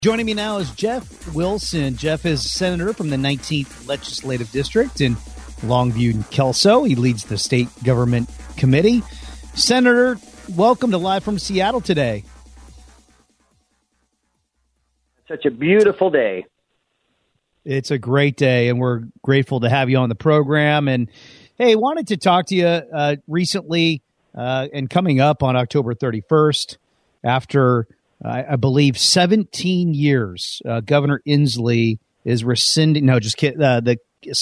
Joining me now is Jeff Wilson. Jeff is senator from the 19th Legislative District in Longview and Kelso. He leads the state government committee. Senator, welcome to Live from Seattle today. Such a beautiful day. It's a great day, and we're grateful to have you on the program. And, hey, wanted to talk to you recently and coming up on October 31st after I believe 17 years, Governor Inslee is rescinding the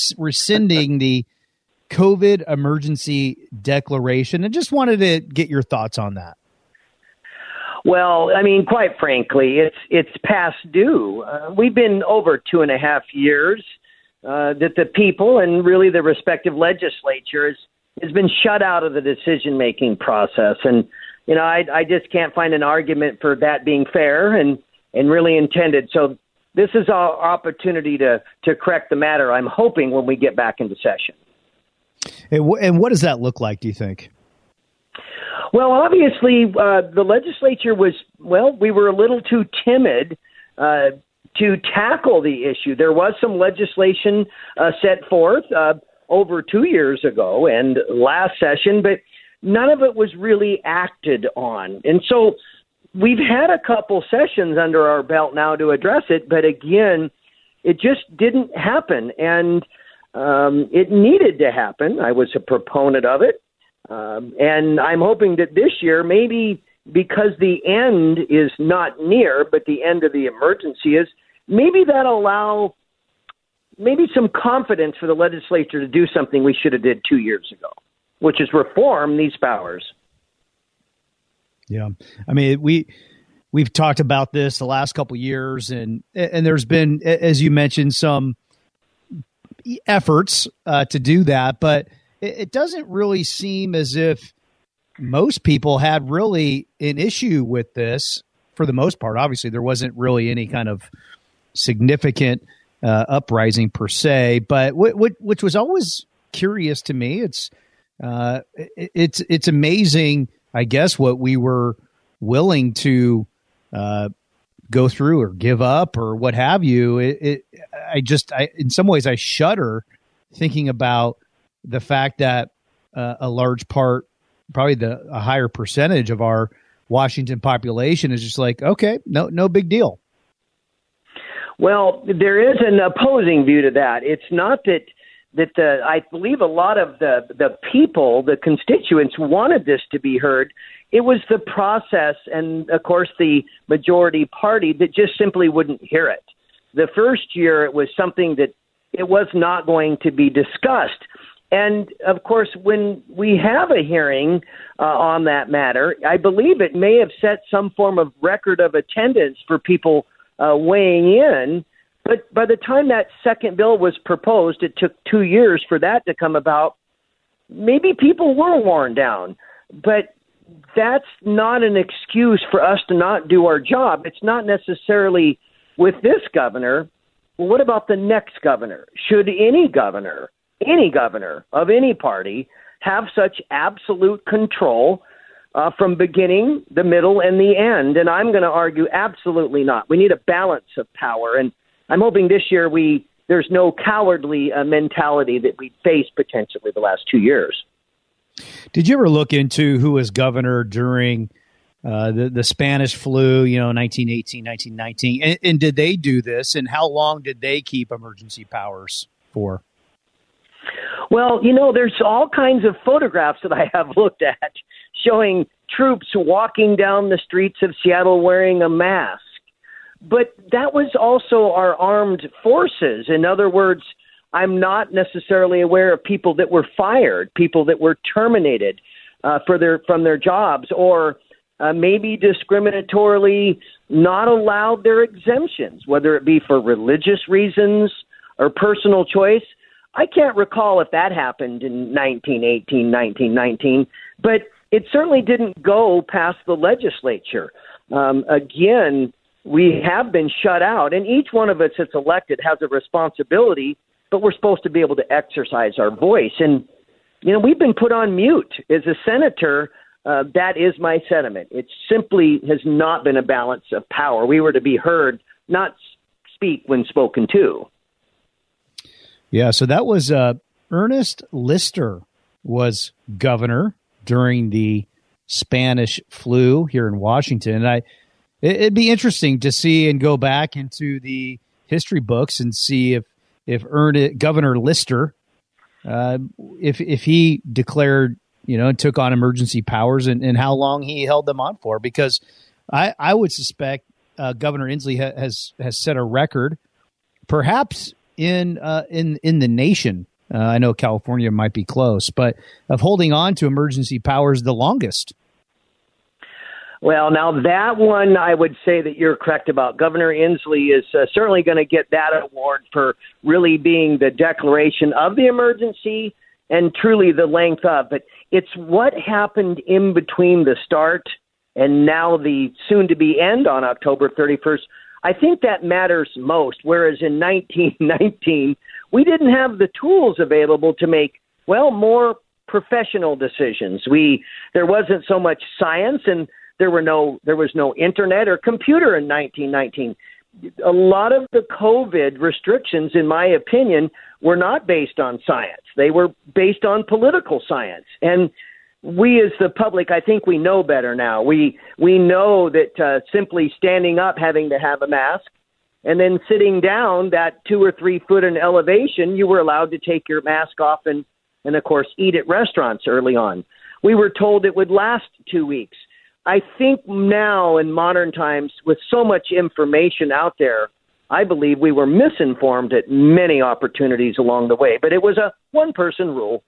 COVID emergency declaration. And just wanted to get your thoughts on that. Well, I mean, quite frankly, it's past due. We've been over 2.5 years that the people and really the respective legislatures has been shut out of the decision-making process. And you know, I just can't find an argument for that being fair and really intended. So this is our opportunity to correct the matter, I'm hoping, when we get back into session. And what does that look like, do you think? Well, obviously, the legislature we were a little too timid to tackle the issue. There was some legislation set forth over 2 years ago and last session, but none of it was really acted on. And so we've had a couple sessions under our belt now to address it, but again, it just didn't happen. And it needed to happen. I was a proponent of it. And I'm hoping that this year, maybe because the end is not near, but the end of the emergency is, maybe that'll allow maybe some confidence for the legislature to do something we should have did 2 years ago, which is reform these powers. Yeah. I mean, we've talked about this the last couple of years, and there's been, as you mentioned, some efforts to do that, but it doesn't really seem as if most people had really an issue with this for the most part. Obviously, there wasn't really any kind of significant uprising per se, but which was always curious to me. It's amazing, I guess, what we were willing to go through or give up or what have you. In some ways, I shudder thinking about the fact that a large part, probably a higher percentage of our Washington population is just like, okay, no big deal. Well, there is an opposing view to that. It's not that I believe a lot of the people, the constituents, wanted this to be heard. It was the process and, of course, the majority party that just simply wouldn't hear it. The first year, it was something that it was not going to be discussed. And, of course, when we have a hearing on that matter, I believe it may have set some form of record of attendance for people weighing in. But by the time that second bill was proposed, it took 2 years for that to come about. Maybe people were worn down, but that's not an excuse for us to not do our job. It's not necessarily with this governor. Well, what about the next governor? Should any governor of any party have such absolute control from beginning, the middle, and the end? And I'm going to argue absolutely not. We need a balance of power, and I'm hoping this year there's no cowardly mentality that we faced potentially the last 2 years. Did you ever look into who was governor during the Spanish flu, 1918, 1919? And did they do this? And how long did they keep emergency powers for? Well, there's all kinds of photographs that I have looked at showing troops walking down the streets of Seattle wearing a mask. But that was also our armed forces. In other words, I'm not necessarily aware of people that were fired, people that were terminated from their jobs, or maybe discriminatorily not allowed their exemptions, whether it be for religious reasons or personal choice. I can't recall if that happened in 1918, 1919, but it certainly didn't go past the legislature. Again, we have been shut out, and each one of us that's elected has a responsibility, but we're supposed to be able to exercise our voice. And, we've been put on mute. As a senator, that is my sentiment. It simply has not been a balance of power. We were to be heard not speak when spoken to. Yeah, so that was Ernest Lister was governor during the Spanish flu here in Washington. And it'd be interesting to see and go back into the history books and see if Governor Lister, if he declared, and took on emergency powers and how long he held them on for, because I would suspect Governor Inslee has set a record, perhaps in the nation. I know California might be close, but of holding on to emergency powers the longest. Well, now that one, I would say that you're correct about. Governor Inslee is certainly going to get that award for really being the declaration of the emergency and truly the length of. But it's what happened in between the start and now the soon-to-be end on October 31st. I think that matters most, whereas in 1919, we didn't have the tools available to make, more professional decisions. There wasn't so much science, and there was no internet or computer in 1919. A lot of the COVID restrictions, in my opinion, were not based on science. They were based on political science. And we as the public, I think we know better now. We know that simply standing up, having to have a mask, and then sitting down that 2 or 3 foot in elevation, you were allowed to take your mask off and of course, eat at restaurants early on. We were told it would last 2 weeks. I think now in modern times, with so much information out there, I believe we were misinformed at many opportunities along the way. But it was a one-person rule.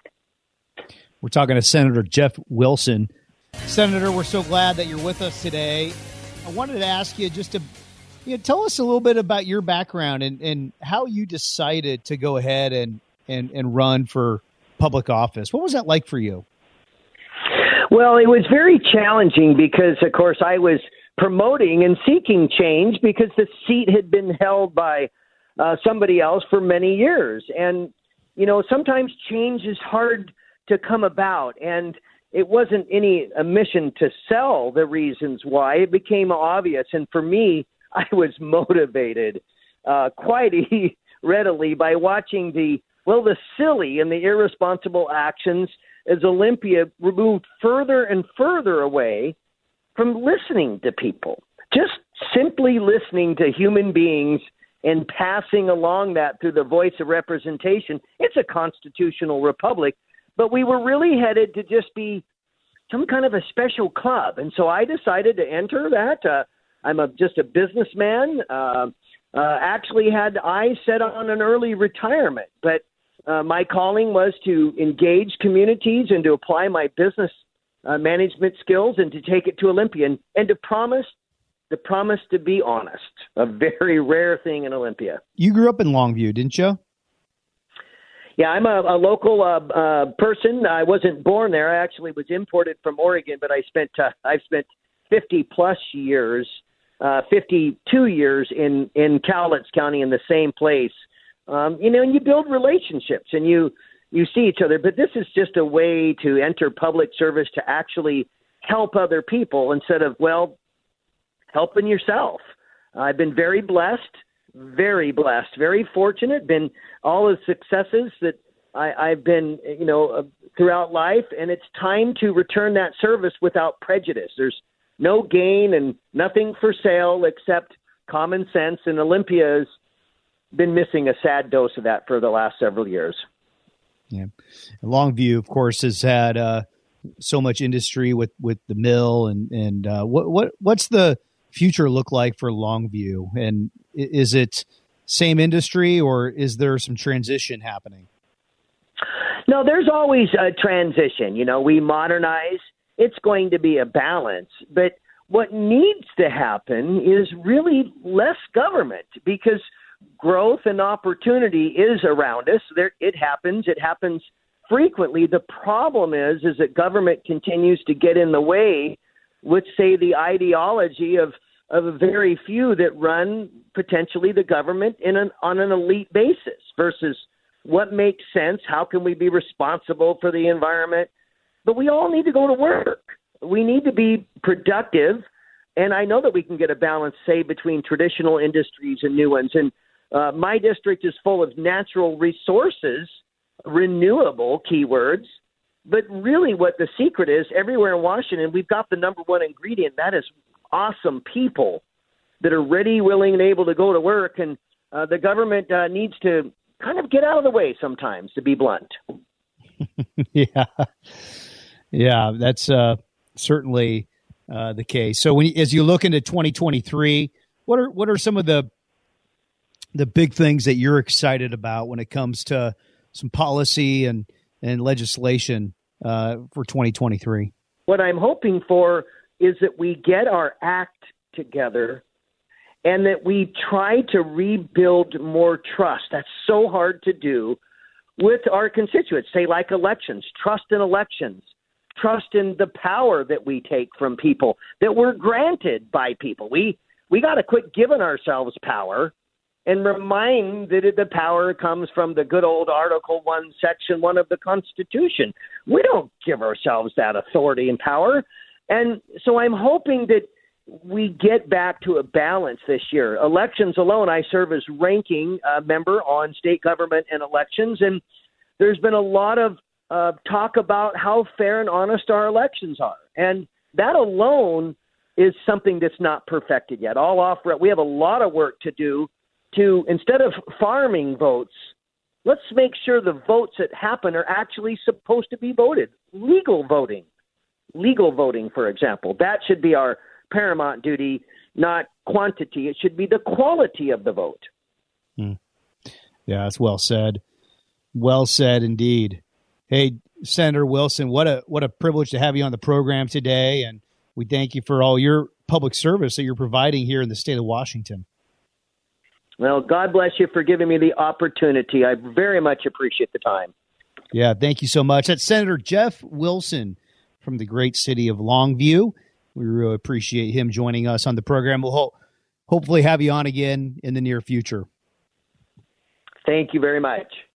We're talking to Senator Jeff Wilson. Senator, we're so glad that you're with us today. I wanted to ask you just to tell us a little bit about your background and how you decided to go ahead and run for public office. What was that like for you? Well, it was very challenging because, of course, I was promoting and seeking change because the seat had been held by somebody else for many years. And, sometimes change is hard to come about. And it wasn't a mission to sell the reasons why. It became obvious. And for me, I was motivated quite readily by watching the silly and the irresponsible actions as Olympia moved further and further away from listening to people, just simply listening to human beings and passing along that through the voice of representation. It's a constitutional republic, but we were really headed to just be some kind of a special club. And so I decided to enter that. I'm just a businessman, actually had eyes set on an early retirement, but my calling was to engage communities and to apply my business management skills and to take it to Olympia and to promise to be honest, a very rare thing in Olympia. You grew up in Longview, didn't you? Yeah, I'm a local person. I wasn't born there. I actually was imported from Oregon, but I've spent 50 plus years, 52 years in Cowlitz County in the same place. And you build relationships and you see each other, but this is just a way to enter public service to actually help other people instead of, helping yourself. I've been very blessed, very fortunate, been all the successes that I've been, throughout life. And it's time to return that service without prejudice. There's no gain and nothing for sale except common sense. And Olympia's been missing a sad dose of that for the last several years. Yeah. Longview, of course, has had so much industry with the mill and what's the future look like for Longview? And is it same industry or is there some transition happening? No, there's always a transition. We modernize. It's going to be a balance. But what needs to happen is really less government because growth and opportunity is around us. It happens frequently. The problem is that government continues to get in the way with, say, the ideology of a very few that run potentially the government on an elite basis versus what makes sense. How can we be responsible for the environment? But we all need to go to work. We need to be productive, And I know that we can get a balance, say, between traditional industries and new ones. And my district is full of natural resources, renewable keywords. But really what the secret is, everywhere in Washington, we've got the number one ingredient. That is awesome people that are ready, willing, and able to go to work. And the government needs to kind of get out of the way sometimes, to be blunt. Yeah, that's certainly the case. So as you look into 2023, what are some of the big things that you're excited about when it comes to some policy and legislation for 2023? What I'm hoping for is that we get our act together and that we try to rebuild more trust. That's so hard to do with our constituents, say like elections, trust in elections, trust in the power that we take from people, that we're granted by people. We got to quit giving ourselves power and remind that the power comes from the good old Article 1, Section 1 of the Constitution. We don't give ourselves that authority and power. And so I'm hoping that we get back to a balance this year. Elections alone, I serve as ranking member on state government and elections, and there's been a lot of talk about how fair and honest our elections are. And that alone is something that's not perfected yet. We have a lot of work to do to, instead of farming votes, let's make sure the votes that happen are actually supposed to be voted. Legal voting, for example, that should be our paramount duty, not quantity. It should be the quality of the vote. Yeah, that's well said. Well said indeed. Hey, Senator Wilson, what a privilege to have you on the program today, and we thank you for all your public service that you're providing here in the state of Washington. Well, God bless you for giving me the opportunity. I very much appreciate the time. Yeah, thank you so much. That's Senator Jeff Wilson from the great city of Longview. We really appreciate him joining us on the program. We'll hopefully have you on again in the near future. Thank you very much.